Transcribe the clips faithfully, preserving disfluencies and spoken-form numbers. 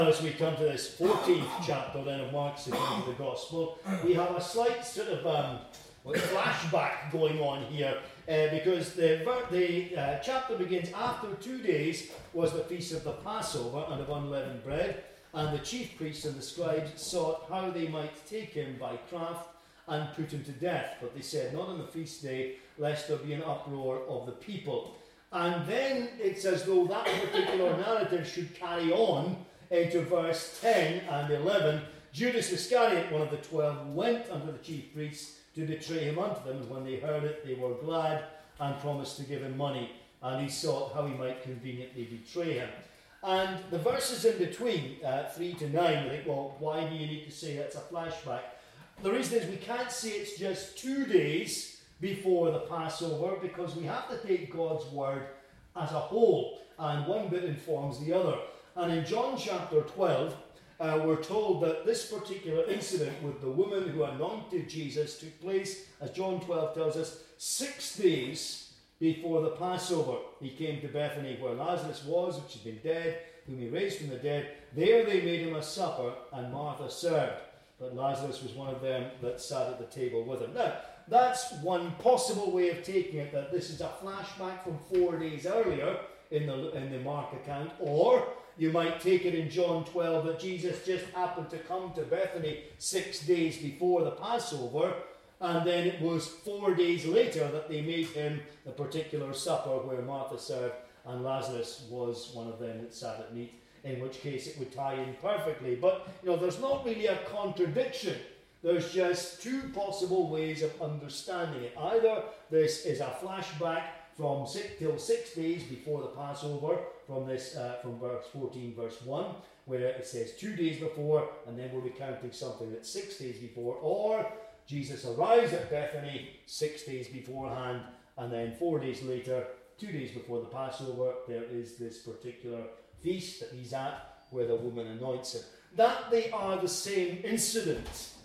As we come to this fourteenth chapter then of Mark's account of the Gospel, we have a slight sort of um, well, flashback going on here, uh, because the, the uh, chapter begins after two days was the feast of the Passover and of unleavened bread, and the chief priests and the scribes sought how they might take him by craft and put him to death. But they said, not on the feast day, lest there be an uproar of the people. And then it's as though that particular narrative should carry on into verse ten and eleven. Judas Iscariot, one of the twelve, went unto the chief priests to betray him unto them. And when they heard it, they were glad and promised to give him money. And he sought how he might conveniently betray him. And the verses in between, uh, three to nine, I think, well, why do you need to say that's a flashback? The reason is we can't say it's just two days before the Passover, because we have to take God's word as a whole, and one bit informs the other. And in John chapter twelve, uh, we're told that this particular incident with the woman who anointed Jesus took place, as John twelve tells us, six days before the Passover. He came to Bethany where Lazarus was, which had been dead, whom he raised from the dead. There they made him a supper, and Martha served. But Lazarus was one of them that sat at the table with him. Now, that's one possible way of taking it, that this is a flashback from four days earlier in the, in the Mark account, or you might take it in John twelve that Jesus just happened to come to Bethany six days before the Passover, and then it was four days later that they made him the particular supper where Martha served and Lazarus was one of them that sat at meat, in which case it would tie in perfectly. But, you know, there's not really a contradiction. There's just two possible ways of understanding it. Either this is a flashback from six till six days before the Passover, from this uh, from verse fourteen, verse one, where it says two days before, and then we're recounting something that's six days before, or Jesus arrives at Bethany six days beforehand, and then four days later, two days before the Passover, there is this particular feast that he's at where the woman anoints him. That they are the same incident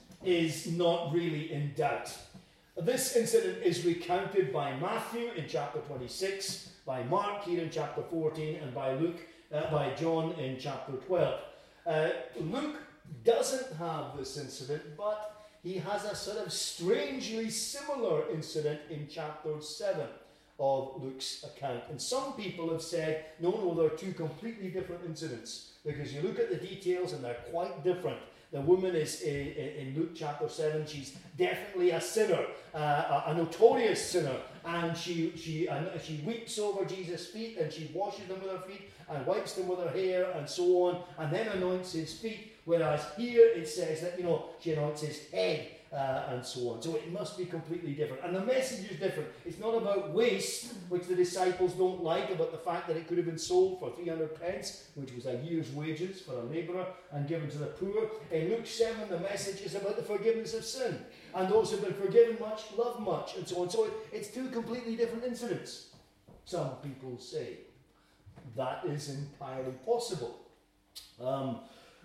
is not really in doubt. This incident is recounted by Matthew in chapter twenty-six, by Mark here in chapter fourteen, and by Luke, uh, by John in chapter twelve. Uh, Luke doesn't have this incident, but he has a sort of strangely similar incident in chapter seven of Luke's account. And some people have said, no, no, they're two completely different incidents, because you look at the details and they're quite different. The woman is in, in Luke chapter seven. She's definitely a sinner, uh, a, a notorious sinner, and she she and she weeps over Jesus' feet, and she washes them with her feet and wipes them with her hair and so on, and then anoints his feet. Whereas here it says that, you know, she anoints his head. Uh, and so on. So it must be completely different. And the message is different. It's not about waste, which the disciples don't like, about the fact that it could have been sold for three hundred pence, which was a year's wages for a labourer, and given to the poor. In Luke seven, the message is about the forgiveness of sin. And those who have been forgiven much, love much, and so on. So it, it's two completely different incidents. Some people say that is entirely possible. Um,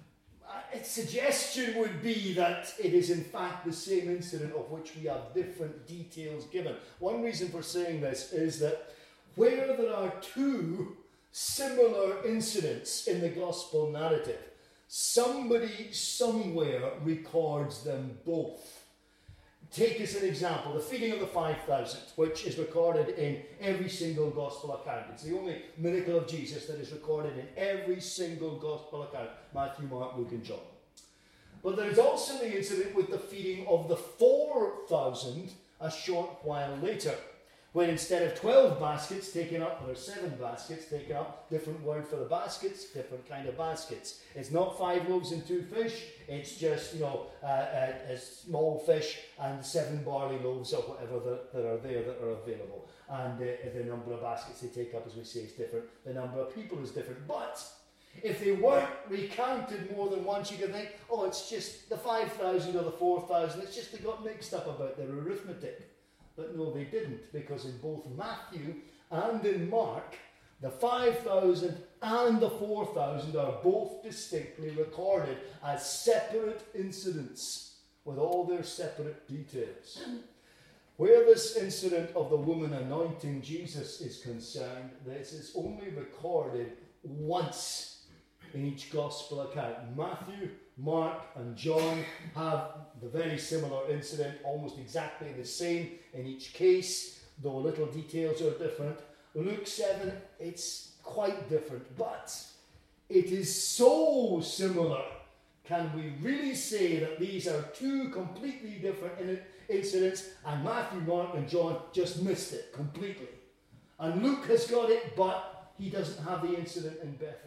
Its suggestion would be that it is in fact the same incident of which we have different details given. One reason for saying this is that where there are two similar incidents in the gospel narrative, somebody somewhere records them both. Take as an example the feeding of the five thousand, which is recorded in every single gospel account. It's the only miracle of Jesus that is recorded in every single gospel account: Matthew, Mark, Luke, and John. But there is also the incident with the feeding of the four thousand a short while later, when instead of twelve baskets taken up, there are seven baskets taken up. Different word for the baskets, different kind of baskets. It's not five loaves and two fish. It's just, you know, uh, a, a small fish and seven barley loaves or whatever that, that are there that are available. And uh, the number of baskets they take up, as we say, is different. The number of people is different. But if they weren't recounted more than once, you could think, oh, it's just the five thousand or the four thousand. It's just they got mixed up about their arithmetic. But no, they didn't, because in both Matthew and in Mark, the five thousand and the four thousand are both distinctly recorded as separate incidents with all their separate details. Where this incident of the woman anointing Jesus is concerned, this is only recorded once in each gospel account. Matthew, Mark and John have the very similar incident, almost exactly the same in each case, though little details are different. Luke seven, it's quite different, but it is so similar. Can we really say that these are two completely different in- incidents, and Matthew, Mark and John just missed it completely? And Luke has got it, but he doesn't have the incident in Bethany.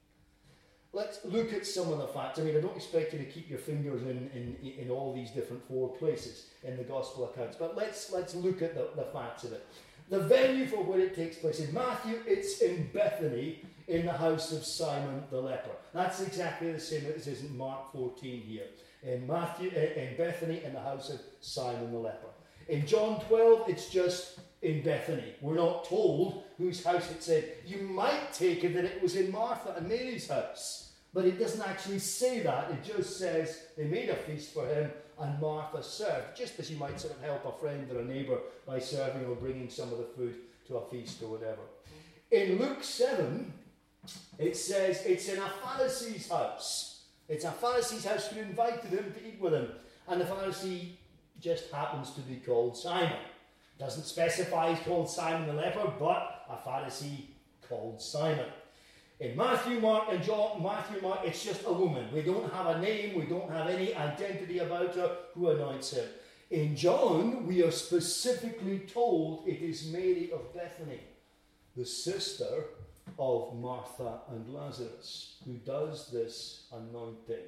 Let's look at some of the facts. I mean, I don't expect you to keep your fingers in, in, in all these different four places in the gospel accounts, but let's, let's look at the, the facts of it. The venue for where it takes place. In Matthew, it's in Bethany, in the house of Simon the leper. That's exactly the same as it is in Mark fourteen here. In Matthew, in Bethany, in the house of Simon the leper. In John twelve, it's just in Bethany. We're not told whose house it said. You might take it that it was in Martha and Mary's house, but it doesn't actually say that. It just says they made a feast for him and Martha served, just as you might sort of help a friend or a neighbour by serving or bringing some of the food to a feast or whatever. In Luke seven, it says it's in a Pharisee's house. It's a Pharisee's house who invited him to eat with him, and the Pharisee just happens to be called Simon. Doesn't specify he's called Simon the leper, but a Pharisee called Simon. In Matthew, Mark and John, Matthew, Mark, it's just a woman. We don't have a name, we don't have any identity about her who anoints him. In John, we are specifically told it is Mary of Bethany, the sister of Martha and Lazarus, who does this anointing.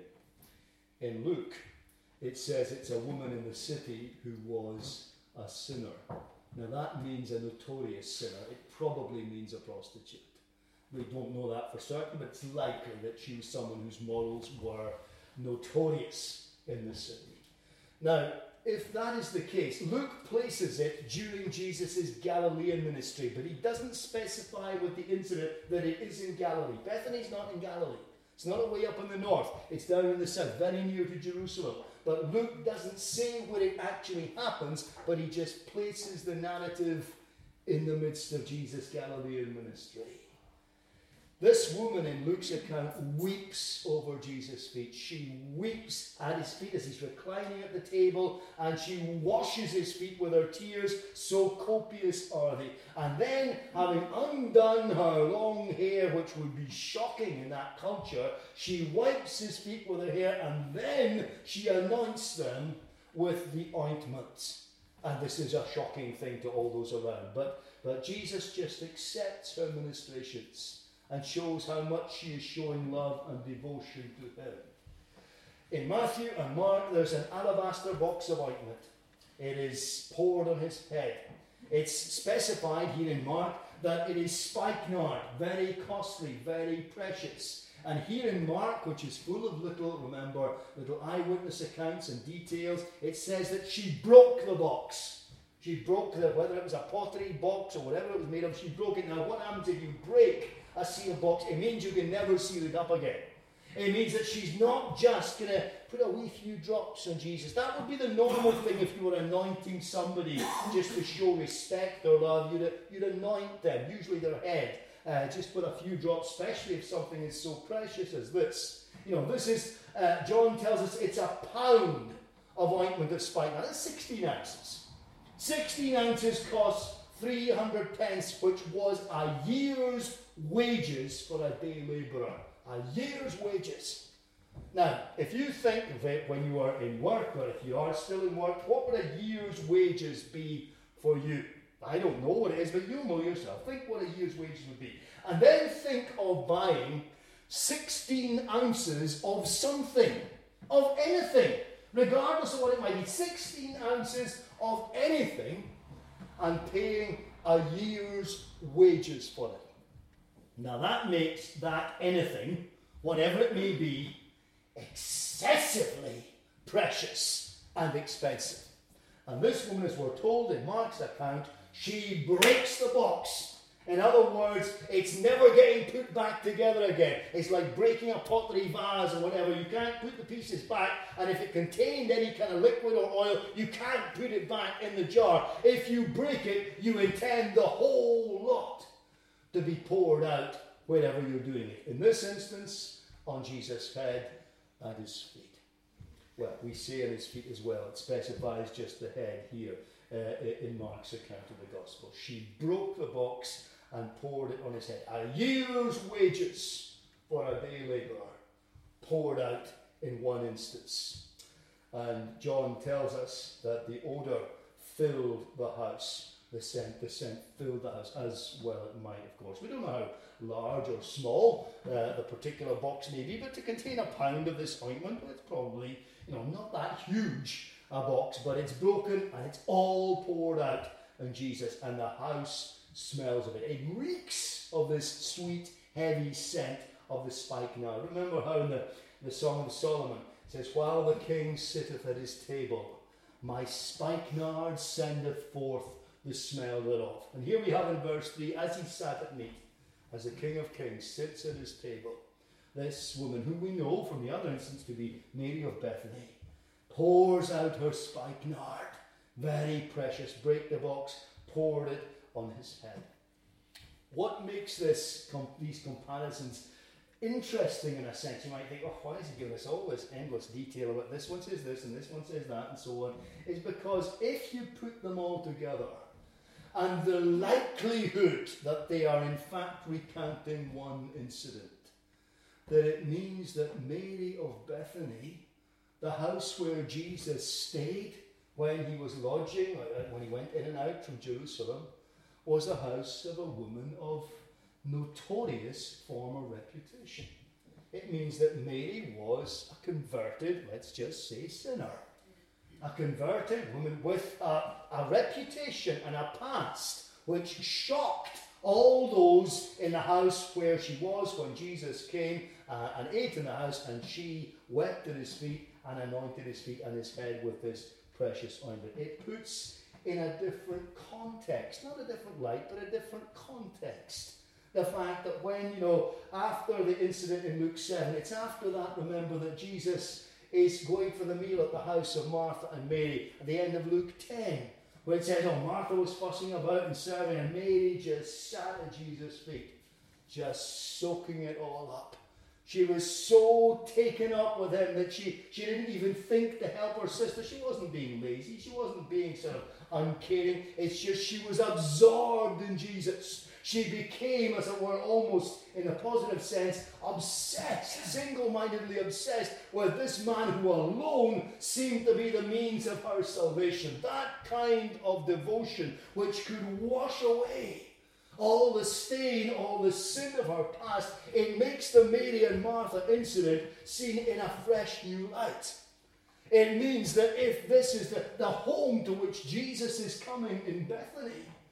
In Luke, it says it's a woman in the city who was a sinner. Now that means a notorious sinner. It probably means a prostitute. We don't know that for certain, but it's likely that she was someone whose morals were notorious in the city. Now, if that is the case, Luke places it during Jesus' Galilean ministry, but he doesn't specify with the incident that it is in Galilee. Bethany's not in Galilee. It's not way up in the north. It's down in the south, very near to Jerusalem. But Luke doesn't say where it actually happens, but he just places the narrative in the midst of Jesus' Galilean ministry. This woman in Luke's account weeps over Jesus' feet. She weeps at his feet as he's reclining at the table, and she washes his feet with her tears, so copious are they. And then, having undone her long hair, which would be shocking in that culture, she wipes his feet with her hair, and then she anoints them with the ointment. And this is a shocking thing to all those around. But, but Jesus just accepts her ministrations and shows how much she is showing love and devotion to him. In Matthew and Mark, there's an alabaster box of ointment. It is poured on his head. It's specified here in Mark that it is spikenard, very costly, very precious. And here in Mark, which is full of little, remember, little eyewitness accounts and details, it says that she broke the box. She broke the, whether it was a pottery box or whatever it was made of, she broke it. Now, what happens if you break a sealed box? It means you can never seal it up again. It means that she's not just going to put a wee few drops on Jesus. That would be the normal thing if you were anointing somebody just to show respect or love. You'd, you'd anoint them, usually their head. Uh, just put a few drops, especially if something is so precious as this. You know, this is, uh, John tells us it's a pound of ointment of spikenard. That's sixteen ounces. sixteen ounces costs three hundred pence, which was a year's wages for a day labourer. A year's wages. Now, if you think of it when you are in work, or if you are still in work, what would a year's wages be for you? I don't know what it is, but you'll know yourself. Think what a year's wages would be. And then think of buying sixteen ounces of something, of anything, regardless of what it might be. sixteen ounces of anything, and paying a year's wages for it. Now that makes that anything, whatever it may be, excessively precious and expensive. And this woman, as we're told in Mark's account, she breaks the box. In other words, it's never getting put back together again. It's like breaking a pottery vase or whatever. You can't put the pieces back, and if it contained any kind of liquid or oil, you can't put it back in the jar. If you break it, you intend the whole lot to be poured out wherever you're doing it. In this instance, on Jesus' head and his feet. Well, we say on his feet as well. It specifies just the head here uh, in Mark's account of the gospel. She broke the box and poured it on his head. A year's wages for a day labourer poured out in one instance. And John tells us that the odour filled the house. The scent, the scent filled the house, as well it might, of course. We don't know how large or small uh, the particular box may be, but to contain a pound of this ointment, it's probably, you know, not that huge a box, but it's broken and it's all poured out on Jesus, and the house smells of it. It reeks of this sweet, heavy scent of the spikenard. Remember how in the, the Song of Solomon it says, "While the king sitteth at his table, my spikenard sendeth forth the smell thereof." And here we have in verse three, as he sat at meat, as the King of Kings sits at his table, this woman, who we know from the other instance to be Mary of Bethany, pours out her spikenard, very precious, break the box, poured it on his head. What makes this com- these comparisons interesting in a sense? You might think, oh, why is he giving us all this endless detail about this one says this and this one says that and so on? Is because if you put them all together, and the likelihood that they are in fact recounting one incident, that it means that Mary of Bethany, the house where Jesus stayed when he was lodging, when he went in and out from Jerusalem, was the house of a woman of notorious former reputation. It means that Mary was a converted, let's just say, sinner. A converted woman with a, a reputation and a past which shocked all those in the house where she was when Jesus came uh, and ate in the house, and she wept at his feet and anointed his feet and his head with this precious ointment. It puts in a different context, not a different light, but a different context, the fact that when, you know, after the incident in Luke seven, it's after that, remember, that Jesus is going for the meal at the house of Martha and Mary at the end of Luke ten, where it says, oh, Martha was fussing about and serving, and Mary just sat at Jesus' feet, just soaking it all up. She was so taken up with him that she, she didn't even think to help her sister. She wasn't being lazy. She wasn't being sort of uncaring. It's just she was absorbed in Jesus. She became, as it were, almost in a positive sense, obsessed, single-mindedly obsessed with this man who alone seemed to be the means of her salvation. That kind of devotion which could wash away all the stain, all the sin of her past. It makes the Mary and Martha incident seen in a fresh new light. It means that if this is the, the home to which Jesus is coming in Bethany,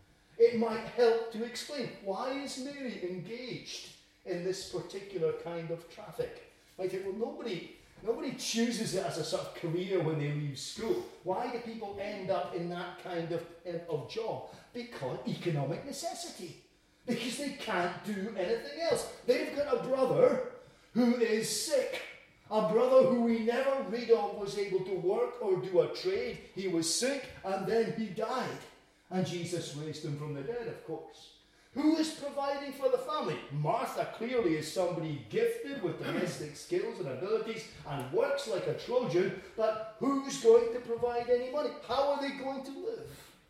it might help to explain, why is Mary engaged in this particular kind of traffic? I think, well, nobody, nobody chooses it as a sort of career when they leave school. Why do people end up in that kind of, of job? Because economic necessity. Because they can't do anything else. They've got a brother who is sick. A brother who we never read of was able to work or do a trade. He was sick and then he died. And Jesus raised him from the dead, of course. Who is providing for the family? Martha clearly is somebody gifted with domestic skills and abilities and works like a Trojan, but who's going to provide any money? How are they going to live?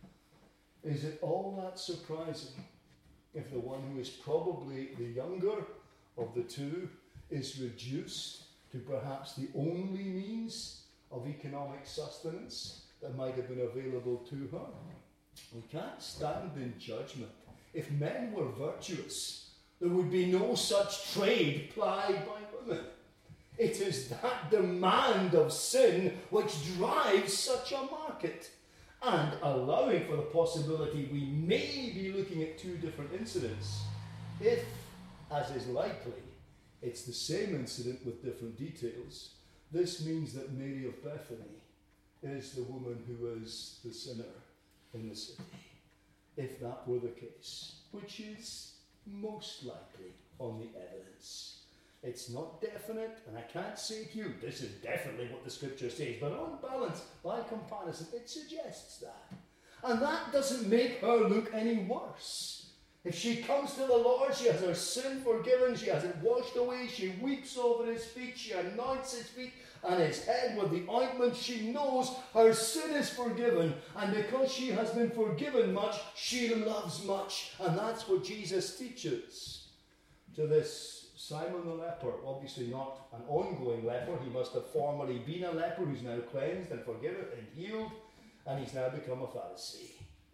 Is it all that surprising if the one who is probably the younger of the two is reduced to perhaps the only means of economic sustenance that might have been available to her? We can't stand in judgment. If men were virtuous, there would be no such trade plied by women. It is that demand of sin which drives such a market. And allowing for the possibility we may be looking at two different incidents, if, as is likely, it's the same incident with different details, this means that Mary of Bethany is the woman who is the sinner in the city, if that were the case, which is most likely on the evidence. It's not definite, and I can't say to you, this is definitely what the scripture says, but on balance, by comparison, it suggests that. And that doesn't make her look any worse If she comes to the Lord, she has her sin forgiven, she has it washed away, she weeps over his feet, she anoints his feet and his head with the ointment. She knows her sin is forgiven, and because she has been forgiven much, she loves much. And that's what Jesus teaches to this Simon the leper. Obviously not an ongoing leper. He must have formerly been a leper who's now cleansed and forgiven and healed, and he's now become a Pharisee.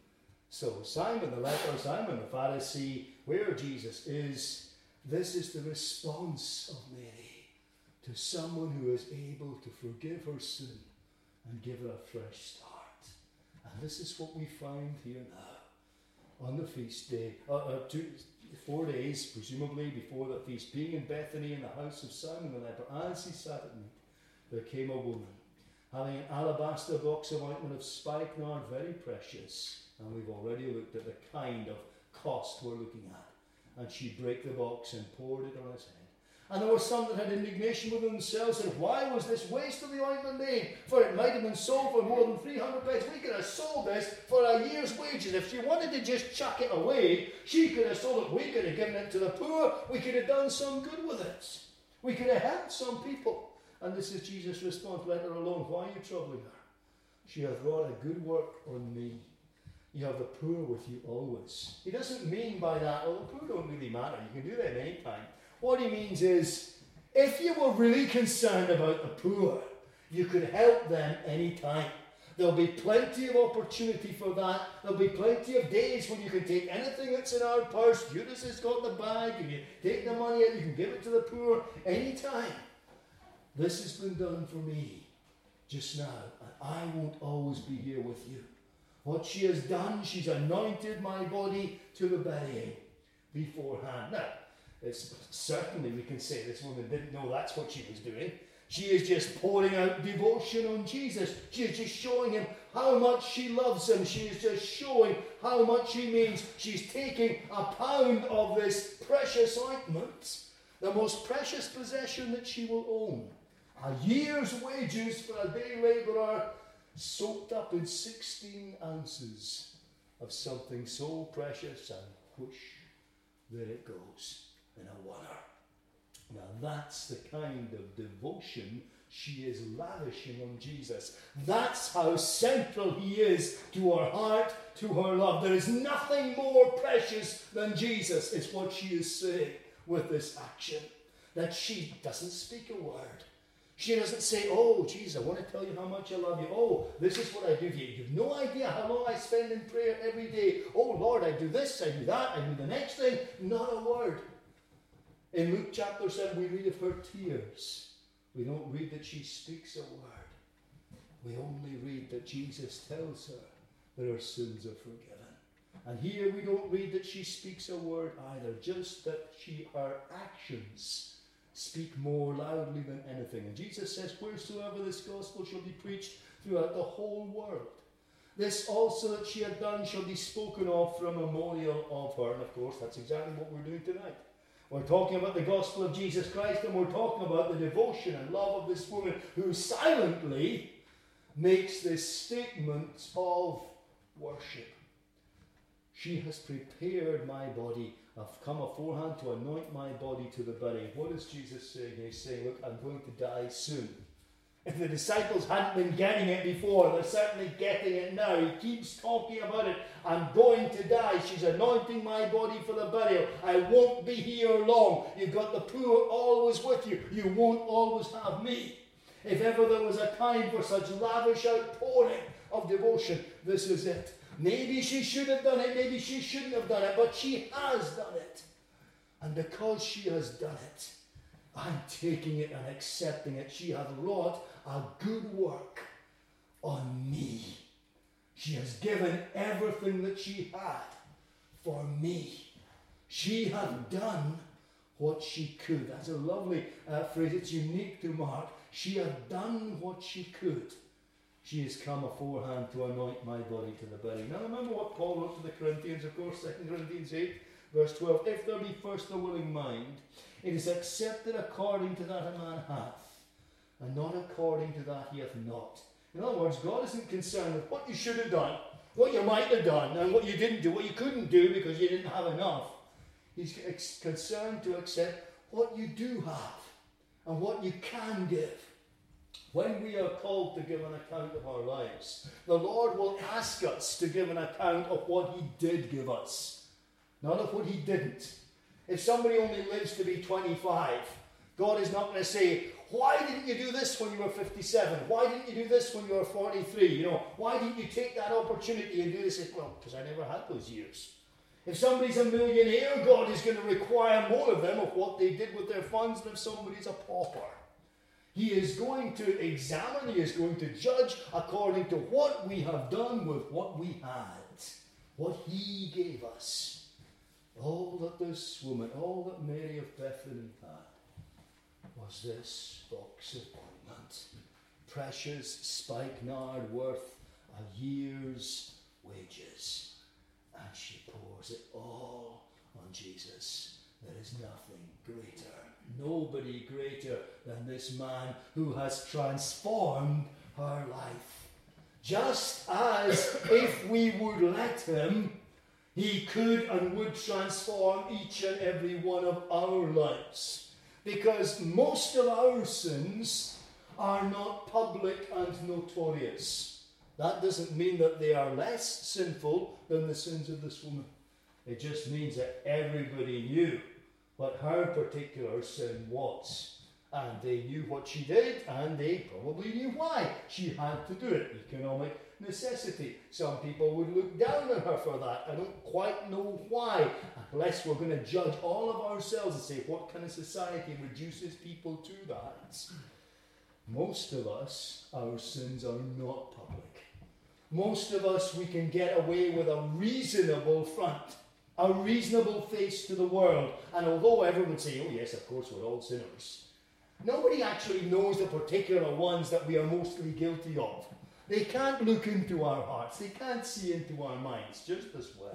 So Simon the leper, Simon the Pharisee, where Jesus is, this is the response of Mary to someone who is able to forgive her sin and give her a fresh start. And this is what we find here now on the feast day, uh, uh, two, four days presumably before the feast, being in Bethany in the house of Simon the leper. As he sat at meat, there came a woman having an alabaster box of ointment of spikenard, very precious. And we've already looked at the kind of cost we're looking at. And she brake the box and poured it on his head. And there were some that had indignation within themselves, and why was this waste of the ointment made? For it might have been sold for more than three hundred pence. We could have sold this for a year's wages. If she wanted to just chuck it away, she could have sold it. We could have given it to the poor. We could have done some good with it. We could have helped some people. And this is Jesus' response: let her alone. Why are you troubling her? She hath wrought a good work on me. You have the poor with you always. He doesn't mean by that, well, the poor don't really matter. You can do that any time. What he means is, if you were really concerned about the poor, you could help them any time. There'll be plenty of opportunity for that. There'll be plenty of days when you can take anything that's in our purse. Judas has got the bag, and you take the money out, you can give it to the poor any time. This has been done for me just now, and I won't always be here with you. What she has done, she's anointed my body to the burying beforehand. Now, it's certainly we can say this woman didn't know that's what she was doing. She is just pouring out devotion on Jesus. She is just showing him how much she loves him. She is just showing how much he means. She's taking a pound of this precious ointment, the most precious possession that she will own. A year's wages for a day labourer, soaked up in sixteen ounces of something so precious, and whoosh, there it goes in a wonder. Now that's the kind of devotion she is lavishing on Jesus. That's how central he is to her heart, to her love. There is nothing more precious than Jesus, is what she is saying with this action. That she doesn't speak a word. She doesn't say, oh, Jesus, I want to tell you how much I love you. Oh, this is what I do for you. You have no idea how long I spend in prayer every day. Oh, Lord, I do this, I do that, I do the next thing. Not a word. In Luke chapter seven, we read of her tears. We don't read that she speaks a word. We only read that Jesus tells her that her sins are forgiven. And here we don't read that she speaks a word either, just that she, her actions speak more loudly than anything. And Jesus says, wheresoever this gospel shall be preached throughout the whole world, this also that she had done shall be spoken of for a memorial of her. And of course, that's exactly what we're doing tonight. We're talking about the gospel of Jesus Christ, and we're talking about the devotion and love of this woman who silently makes this statement of worship. She has prepared my body. I've come aforehand to anoint my body to the burying. What is Jesus saying? He's saying, look, I'm going to die soon. If the disciples hadn't been getting it before, they're certainly getting it now. He keeps talking about it. I'm going to die. She's anointing my body for the burial. I won't be here long. You've got the poor always with you. You won't always have me. If ever there was a time for such lavish outpouring of devotion, this is it. Maybe she should have done it. Maybe she shouldn't have done it. But she has done it. And because she has done it, I'm taking it and accepting it. She hath wrought a good work on me. She has given everything that she had for me. She hath done what she could. That's a lovely uh, phrase. It's unique to Mark. She hath done what she could. She has come aforehand to anoint my body to the burying. Now remember what Paul wrote to the Corinthians, of course, Second Corinthians eight, verse twelve. If there be first a willing mind, it is accepted according to that a man hath, and not according to that he hath not. In other words, God isn't concerned with what you should have done, what you might have done and what you didn't do, what you couldn't do because you didn't have enough. He's ex- concerned to accept what you do have and what you can give. When we are called to give an account of our lives, the Lord will ask us to give an account of what he did give us, not of what he didn't. If somebody only lives to be twenty-five, God is not going to say, why didn't you do this when you were fifty-seven? Why didn't you do this when you were forty-three? You know, why didn't you take that opportunity and do this? Well, because I never had those years. If somebody's a millionaire, God is going to require more of them of what they did with their funds than if somebody's a pauper. He is going to examine, he is going to judge according to what we have done with what we had, what he gave us. All that this woman, all that Mary of Bethany had was this box of ointment, precious spikenard worth a year's wages. And she pours it all on Jesus. There is nothing greater, nobody greater than this man who has transformed her life. Just as if we would let him, he could and would transform each and every one of our lives. Because most of our sins are not public and notorious. That doesn't mean that they are less sinful than the sins of this woman. It just means that everybody knew what her particular sin was. And they knew what she did, and they probably knew why she had to do it. Economic necessity. Some people would look down on her for that. I don't quite know why, unless we're going to judge all of ourselves and say, what kind of society reduces people to that? Most of us, our sins are not public. Most of us, we can get away with a reasonable front, a reasonable face to the world. And although everyone would say, oh yes, of course, we're all sinners, nobody actually knows the particular ones that we are mostly guilty of. They can't look into our hearts. They can't see into our minds just as well.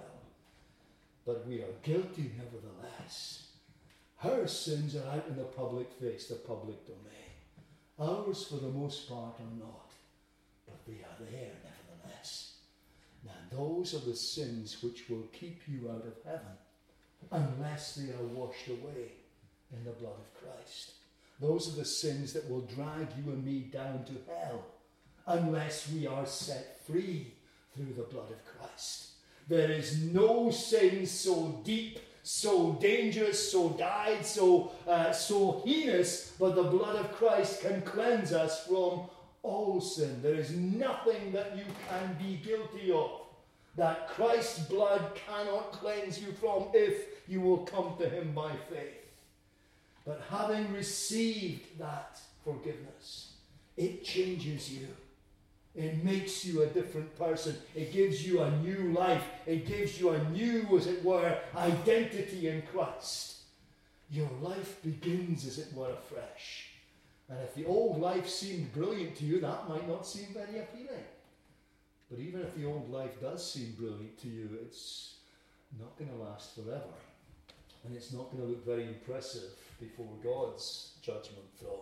But we are guilty nevertheless. Her sins are out in the public face, the public domain. Ours, for the most part, are not. But they are there nevertheless. Now, those are the sins which will keep you out of heaven unless they are washed away in the blood of Christ. Those are the sins that will drag you and me down to hell unless we are set free through the blood of Christ. There is no sin so deep, so dangerous, so dyed, so, uh, so heinous, but the blood of Christ can cleanse us from all sin. There is nothing that you can be guilty of that Christ's blood cannot cleanse you from if you will come to him by faith. But having received that forgiveness, it changes you. It makes you a different person. It gives you a new life. It gives you a new, as it were, identity in Christ. Your life begins, as it were, afresh. And if the old life seemed brilliant to you, that might not seem very appealing. But even if the old life does seem brilliant to you, it's not going to last forever. And it's not going to look very impressive before God's judgment throne.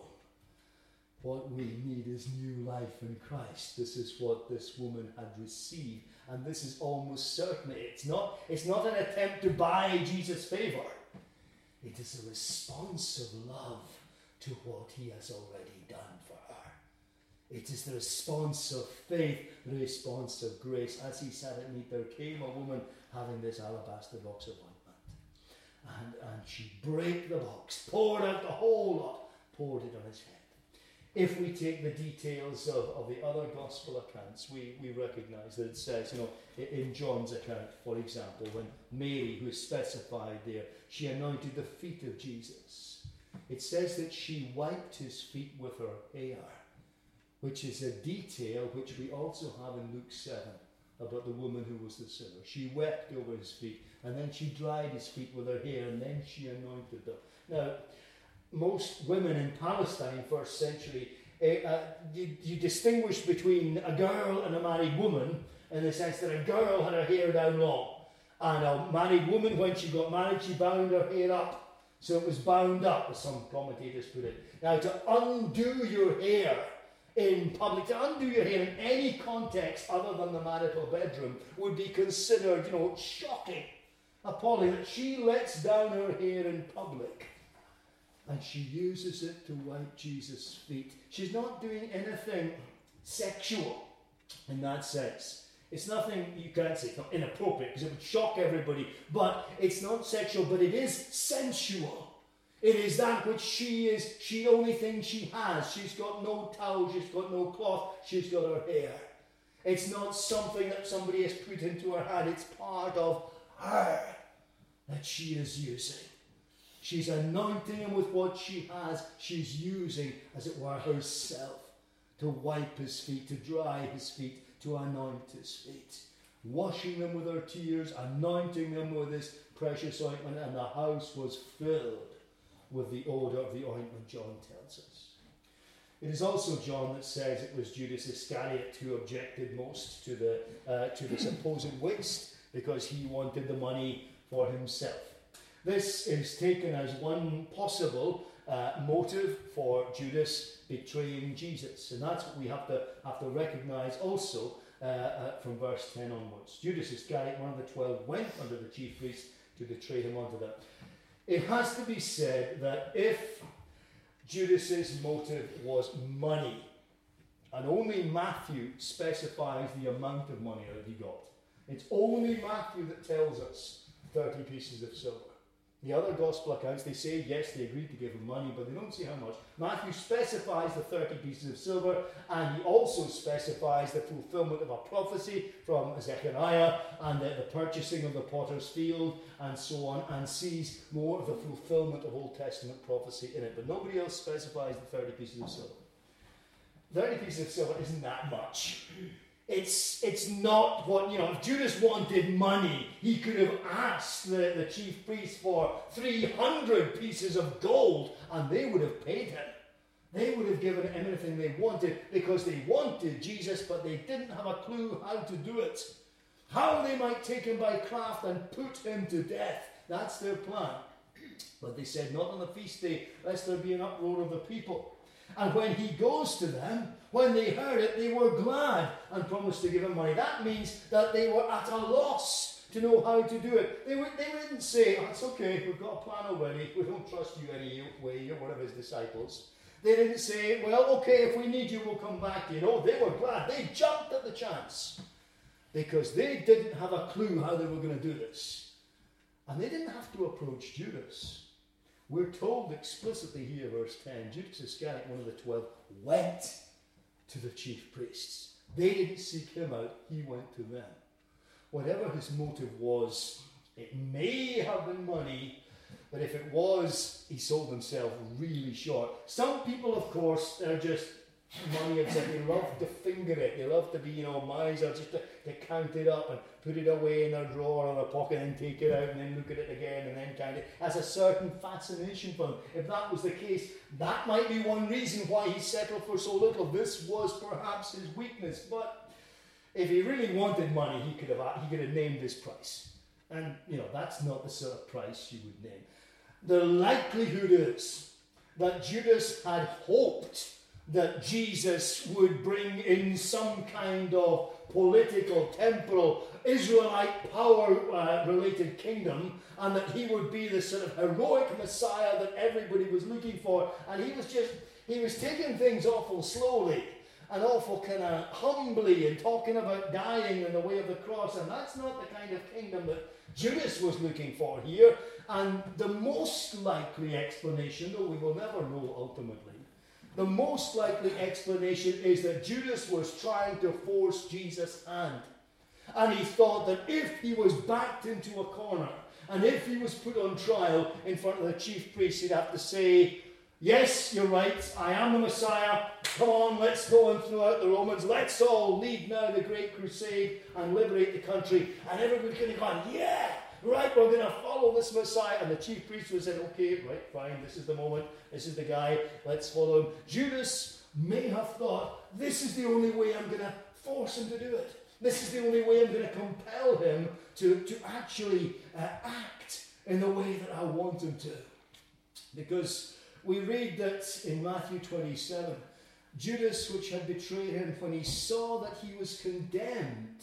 What we need is new life in Christ. This is what this woman had received. And this is almost certainly, it's not, it's not an attempt to buy Jesus' favour. It is a response of love to what he has already done for her. It is the response of faith, the response of grace. As he sat at meat, there came a woman having this alabaster box of ointment. And, and she brake the box, poured out the whole lot, poured it on his head. If we take the details of, of the other gospel accounts, we, we recognize that it says, you know, in John's account, for example, when Mary, who is specified there, she anointed the feet of Jesus. It says that she wiped his feet with her hair, which is a detail which we also have in Luke seven about the woman who was the sinner. She wept over his feet, and then she dried his feet with her hair, and then she anointed them. Now, most women in Palestine, first century, uh, uh, you, you distinguish between a girl and a married woman in the sense that a girl had her hair down long, and a married woman, when she got married, she bound her hair up, so it was bound up, as some commentators put it. Now, to undo your hair in public, to undo your hair in any context other than the marital bedroom would be considered, you know, shocking, appalling. That she lets down her hair in public and she uses it to wipe Jesus' feet. She's not doing anything sexual in that sense. It's nothing, you can't say it's not inappropriate because it would shock everybody, but it's not sexual, but it is sensual. It is that which she is, she only thing she has. She's got no towel, she's got no cloth, she's got her hair. It's not something that somebody has put into her hand, it's part of her that she is using. She's anointing him with what she has. She's using, as it were, herself to wipe his feet, to dry his feet, to anoint his feet. Washing them with her tears, anointing them with this precious ointment, and the house was filled with the odour of the ointment, John tells us. It is also John that says it was Judas Iscariot who objected most to the, uh, to the supposed waste because he wanted the money for himself. This is taken as one possible uh, motive for Judas betraying Jesus. And that's what we have to, have to recognise also uh, uh, from verse ten onwards. Judas Iscariot, one of the twelve, went under the chief priest to betray him unto them. It has to be said that if Judas's motive was money, and only Matthew specifies the amount of money that he got. It's only Matthew that tells us thirty pieces of silver. The other gospel accounts, they say, yes, they agreed to give him money, but they don't say how much. Matthew specifies the thirty pieces of silver, and he also specifies the fulfillment of a prophecy from Zechariah, and the, the purchasing of the potter's field, and so on, and sees more of the fulfillment of Old Testament prophecy in it. But nobody else specifies the thirty pieces of silver. thirty pieces of silver isn't that much. It's it's not what, you know, if Judas wanted money, he could have asked the, the chief priest for three hundred pieces of gold, and they would have paid him. They would have given him anything they wanted, because they wanted Jesus, but they didn't have a clue how to do it. How they might take him by craft and put him to death. That's their plan. But they said, not on the feast day, lest there be an uproar of the people. And when he goes to them, when they heard it, they were glad and promised to give him money. That means that they were at a loss to know how to do it. They, would, they didn't say, oh, it's okay, we've got a plan already, we don't trust you anyway, you're one of his disciples. They didn't say, well, okay, if we need you, we'll come back to you. No, they were glad. They jumped at the chance because they didn't have a clue how they were going to do this. And they didn't have to approach Judas. We're told explicitly here, verse ten, Judas Iscariot, one of the twelve, went to the chief priests. They didn't seek him out, he went to them. Whatever his motive was, it may have been money, but if it was, he sold himself really short. Some people, of course, are just money obsessed. They love to finger it. They love to be, you know, miser, just to, to count it up and put it away in their drawer or their pocket and take it out and then look at it again and then count it. Has a certain fascination for them. If that was the case, that might be one reason why he settled for so little. This was perhaps his weakness. But if he really wanted money, he could have he could have named this price. And, you know, that's not the sort of price you would name. The likelihood is that Judas had hoped that Jesus would bring in some kind of political, temporal, Israelite power-related uh, kingdom, and that he would be the sort of heroic Messiah that everybody was looking for. And he was just, he was taking things awful slowly and awful kind of humbly and talking about dying in the way of the cross. And that's not the kind of kingdom that Judas was looking for here. And the most likely explanation, though we will never know ultimately, the most likely explanation is that Judas was trying to force Jesus' hand. And he thought that if he was backed into a corner, and if he was put on trial in front of the chief priest, he'd have to say, yes, you're right, I am the Messiah, come on, let's go and throw out the Romans, let's all lead now the great crusade and liberate the country. And everybody could have gone, yeah, right, we're going to follow this Messiah. And the chief priest would have said, okay, right, fine, this is the moment, this is the guy, let's follow him. Judas may have thought, this is the only way I'm going to force him to do it. This is the only way I'm going to compel him to, to actually uh, act in the way that I want him to. Because we read that in Matthew twenty-seven, Judas, which had betrayed him, when he saw that he was condemned,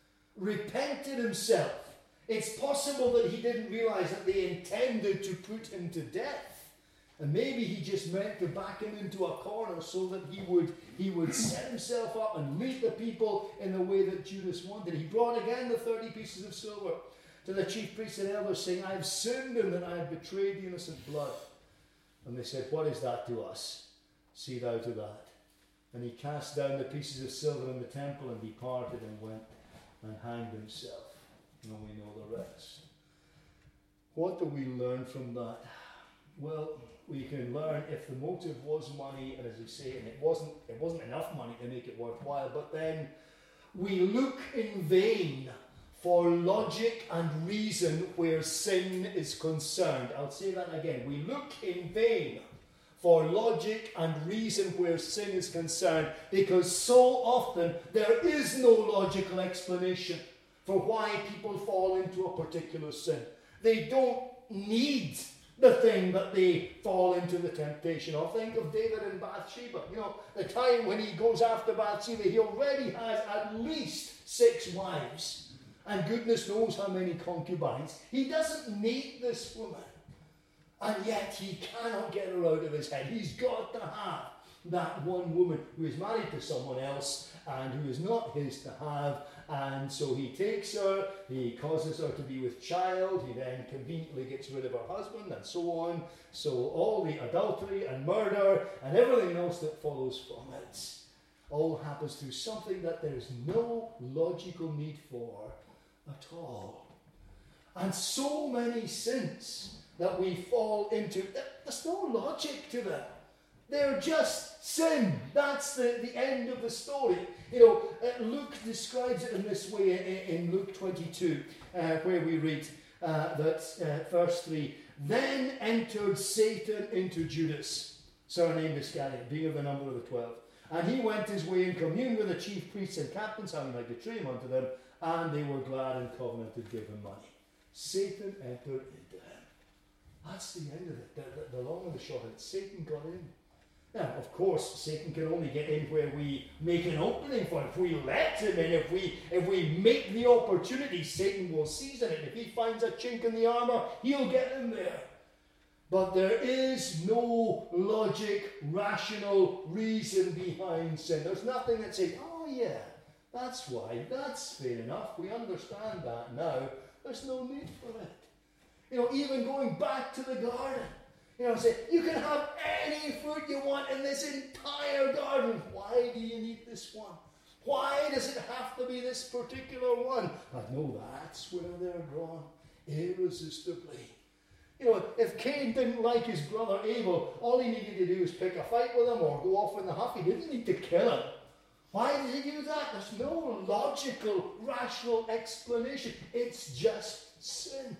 repented himself. It's possible that he didn't realize that they intended to put him to death. And maybe he just meant to back him into a corner so that he would, he would set himself up and lead the people in the way that Judas wanted. He brought again the thirty pieces of silver to the chief priests and elders, saying, I have sinned in that I have betrayed the innocent blood. And they said, what is that to us? See thou to that. And he cast down the pieces of silver in the temple and departed and went and hanged himself. And we know the rest. What do we learn from that? Well, we can learn if the motive was money, and as we say, and it wasn't, it wasn't enough money to make it worthwhile, but then we look in vain for logic and reason where sin is concerned. I'll say that again. We look in vain for logic and reason where sin is concerned, because so often there is no logical explanation for why people fall into a particular sin. They don't need the thing that they fall into the temptation of. Think of David and Bathsheba. You know, the time when he goes after Bathsheba, he already has at least six wives, and goodness knows how many concubines. He doesn't need this woman. And yet he cannot get her out of his head. He's got to have that one woman who is married to someone else and who is not his to have. And so he takes her, he causes her to be with child, he then conveniently gets rid of her husband, and so on. So all the adultery and murder and everything else that follows from it all happens through something that there is no logical need for at all. And so many sins that we fall into, there's no logic to them. They're just sin. That's the, the end of the story. You know, uh, Luke describes it in this way in, in Luke twenty-two, uh, where we read uh, that, uh, verse three, then entered Satan into Judas, surnamed Iscariot, being of the number of the twelve. And he went his way and communed with the chief priests and captains, how he might betray him unto them, and they were glad and covenanted to give him money. Satan entered into him. That's the end of it. The, the, the long and the short of it. Satan got in. Now, of course, Satan can only get in where we make an opening for him. If we let him in, if we if we make the opportunity, Satan will seize on it. If he finds a chink in the armour, he'll get in there. But there is no logic, rational reason behind sin. There's nothing that says, oh yeah, that's why, that's fair enough, we understand that now. There's no need for it. You know, even going back to the garden. You know, say, you can have any fruit you want in this entire garden. Why do you need this one? Why does it have to be this particular one? I know that's where they're drawn, irresistibly. You know, if Cain didn't like his brother Abel, all he needed to do was pick a fight with him or go off in the huff. He didn't need to kill him. Why did he do that? There's no logical, rational explanation. It's just sin.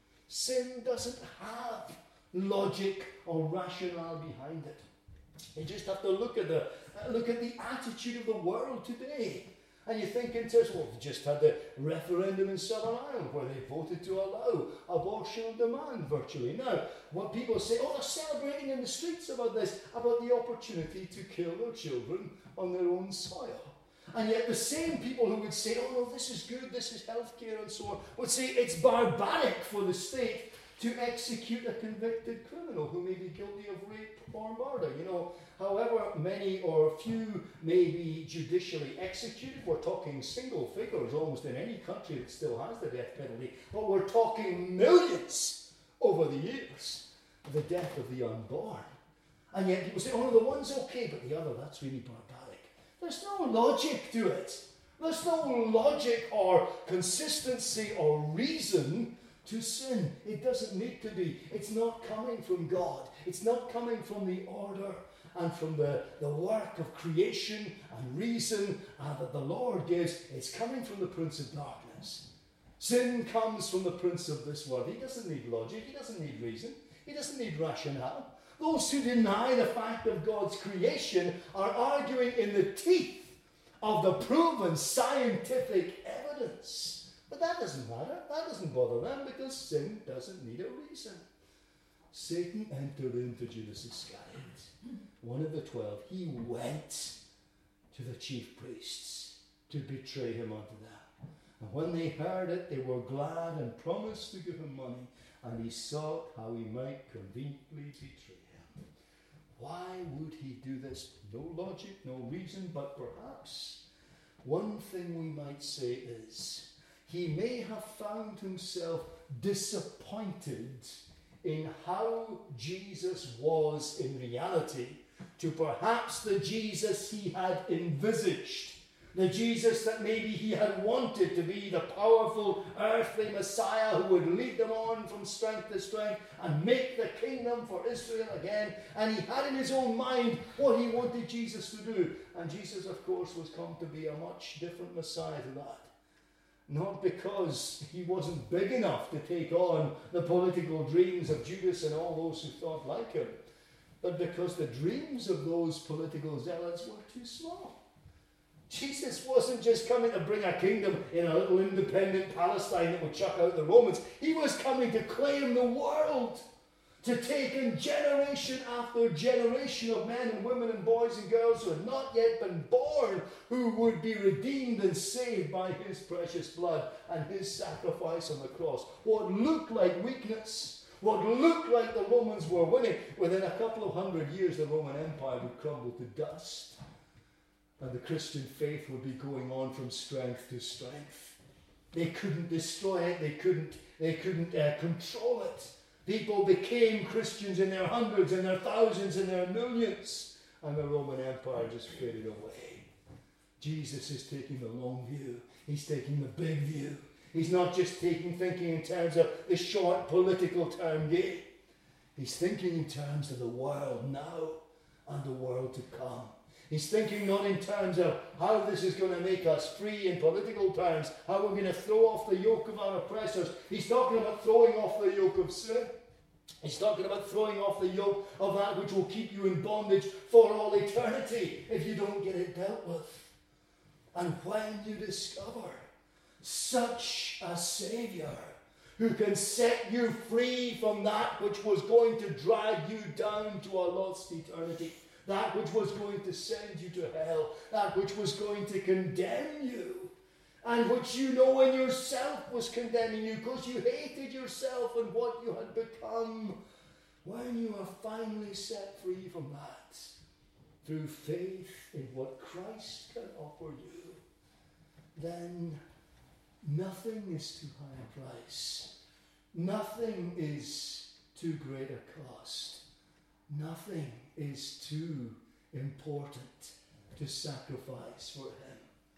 Sin doesn't have logic or rationale behind it. You just have to look at the uh, look at the attitude of the world today, and you think in terms, well, we just had the referendum in Southern Ireland where they voted to allow abortion on demand virtually. Now, when people say, oh, they're celebrating in the streets about this, about the opportunity to kill their children on their own soil. And yet the same people who would say, oh no, this is good, this is healthcare and so on, would say it's barbaric for the state to execute a convicted criminal who may be guilty of rape or murder. You know, however many or few may be judicially executed, we're talking single figures almost in any country that still has the death penalty, but we're talking millions over the years of the death of the unborn. And yet people say, oh no, the one's okay, but the other, that's really barbaric. There's no logic to it. There's no logic or consistency or reason to sin. It doesn't need to be. It's not coming from God. It's not coming from the order and from the, the work of creation and reason uh, that the Lord gives. It's coming from the Prince of Darkness. Sin comes from the Prince of this world. He doesn't need logic. He doesn't need reason. He doesn't need rationale. Those who deny the fact of God's creation are arguing in the teeth of the proven scientific evidence. But that doesn't matter. That doesn't bother them because sin doesn't need a reason. Satan entered into Judas Iscariot. one of the twelve, he went to the chief priests to betray him unto them. And when they heard it, they were glad and promised to give him money. And he sought how he might conveniently betray him. Why would he do this? No logic, no reason, but perhaps one thing we might say is he may have found himself disappointed in how Jesus was in reality to perhaps the Jesus he had envisaged. The Jesus that maybe he had wanted to be the powerful earthly Messiah who would lead them on from strength to strength and make the kingdom for Israel again. And he had in his own mind what he wanted Jesus to do. And Jesus, of course, was come to be a much different Messiah to that. Not because he wasn't big enough to take on the political dreams of Judas and all those who thought like him, but because the dreams of those political zealots were too small. Jesus wasn't just coming to bring a kingdom in a little independent Palestine that would chuck out the Romans. He was coming to claim the world, to take in generation after generation of men and women and boys and girls who had not yet been born, who would be redeemed and saved by his precious blood and his sacrifice on the cross. What looked like weakness, what looked like the Romans were winning, within a couple of hundred years the Roman Empire would crumble to dust. And the Christian faith would be going on from strength to strength. They couldn't destroy it. They couldn't, they couldn't uh, control it. People became Christians in their hundreds, in their thousands, in their millions. And the Roman Empire just faded away. Jesus is taking the long view. He's taking the big view. He's not just taking thinking in terms of the short political term gain. He's thinking in terms of the world now and the world to come. He's thinking not in terms of how this is going to make us free in political terms, how we're going to throw off the yoke of our oppressors. He's talking about throwing off the yoke of sin. He's talking about throwing off the yoke of that which will keep you in bondage for all eternity if you don't get it dealt with. And when you discover such a Saviour who can set you free from that which was going to drag you down to a lost eternity, that which was going to send you to hell, that which was going to condemn you, and which you know in yourself was condemning you because you hated yourself and what you had become. When you are finally set free from that, through faith in what Christ can offer you, then nothing is too high a price. Nothing is too great a cost. Nothing is too important to sacrifice for him.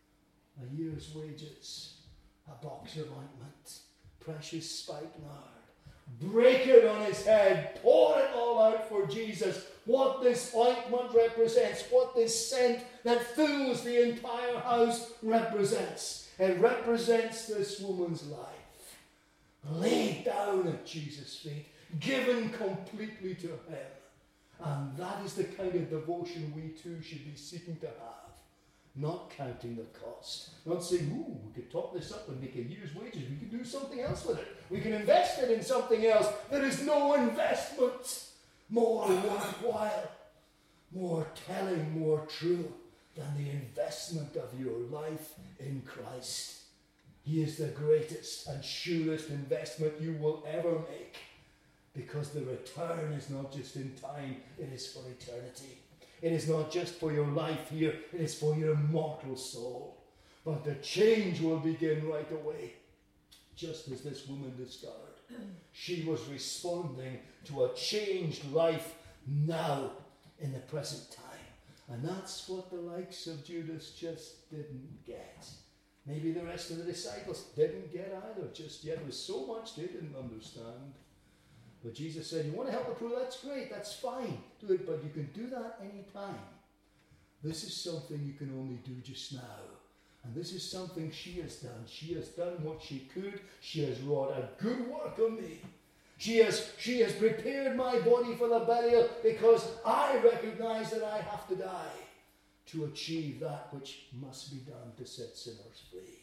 A year's wages, a box of ointment, precious spikenard, break it on his head, pour it all out for Jesus. What this ointment represents, what this scent that fills the entire house represents. It represents this woman's life, laid down at Jesus' feet, given completely to him. And that is the kind of devotion we too should be seeking to have. Not counting the cost. Not saying, ooh, we could top this up and make a year's wages. We could do something else with it. We can invest it in something else. There is no investment more worthwhile, more telling, more true than the investment of your life in Christ. He is the greatest and surest investment you will ever make. Because the return is not just in time, it is for eternity. It is not just for your life here, it is for your immortal soul. But the change will begin right away, just as this woman discovered. She was responding to a changed life now in the present time. And that's what the likes of Judas just didn't get. Maybe the rest of the disciples didn't get either just yet. There was so much they didn't understand. But Jesus said, you want to help the poor? That's great, that's fine. Do it, but you can do that any time. This is something you can only do just now. And this is something she has done. She has done what she could. She has wrought a good work on me. She has, she has prepared my body for the burial because I recognize that I have to die to achieve that which must be done to set sinners free.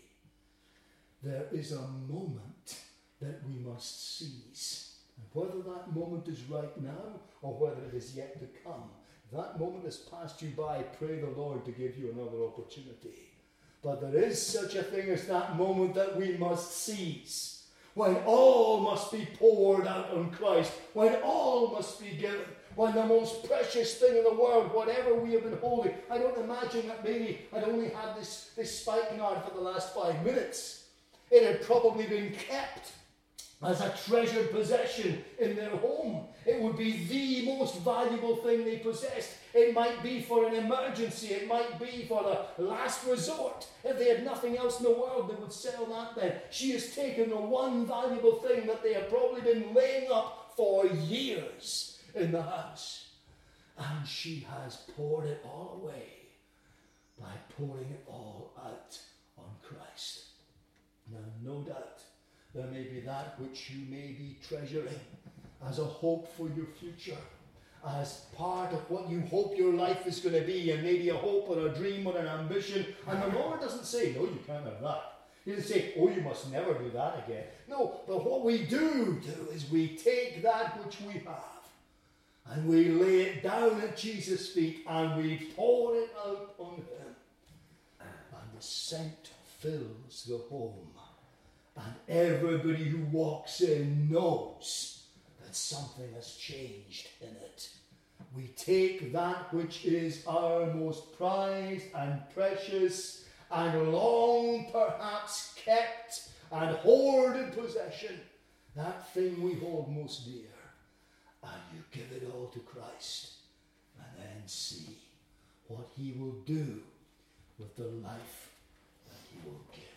There is a moment that we must seize. And whether that moment is right now or whether it is yet to come, If that moment has passed you by, pray the Lord to give you another opportunity. But there is such a thing as that moment that we must seize, when all must be poured out on Christ, when all must be given, when the most precious thing in the world, whatever we have been holding. I don't imagine that maybe I'd only had this, this spikenard for the last five minutes. It had probably been kept as a treasured possession in their home. It would be the most valuable thing they possessed. It might be for an emergency. It might be for the last resort. If they had nothing else in the world, they would sell that then. She has taken the one valuable thing that they have probably been laying up for years in the house. And she has poured it all away by pouring it all out on Christ. Now, no doubt, there may be that which you may be treasuring as a hope for your future, as part of what you hope your life is going to be, and maybe a hope or a dream or an ambition. And the Lord doesn't say, no, you can't have that. He doesn't say, oh, you must never do that again. No, but what we do do is we take that which we have and we lay it down at Jesus' feet and we pour it out on him. And the scent fills the home. And everybody who walks in knows that something has changed in it. We take that which is our most prized and precious and long perhaps kept and hoarded possession, that thing we hold most dear, and you give it all to Christ and then see what he will do with the life that he will give.